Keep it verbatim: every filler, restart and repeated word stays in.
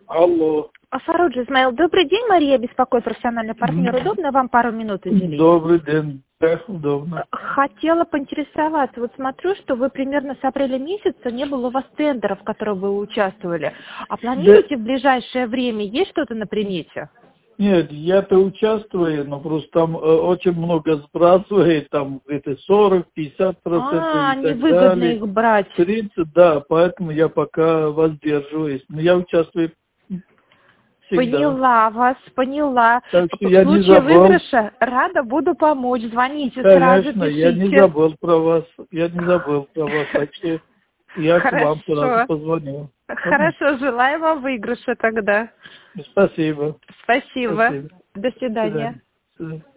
Алло. Фаруджи Исмаил, добрый день, Мария беспокоит, профессиональный партнер. Удобно вам пару минут уделить? Добрый день, да, удобно. Хотела поинтересоваться, вот смотрю, что вы примерно с апреля месяца не было у вас тендеров, в которых вы участвовали. А планируете Да. в ближайшее время, есть что-то на примете? Нет, я-то участвую, но просто там э, очень много сбрасывает, там где-то сорок пятьдесят процентов А, и так невыгодно далее. их брать. тридцать, да, поэтому я пока воздерживаюсь. Но я участвую всегда. Поняла вас, поняла. Так что В я не случае забыл. выигрыша рада буду помочь. Звоните сразу, Конечно, я не пишите. забыл про вас. Я не забыл про вас, так что я к вам сразу Хорошо. позвонил. Ладно? Хорошо, желаю вам выигрыша тогда. Спасибо. Спасибо. Спасибо. До До свидания. свидания. До свидания.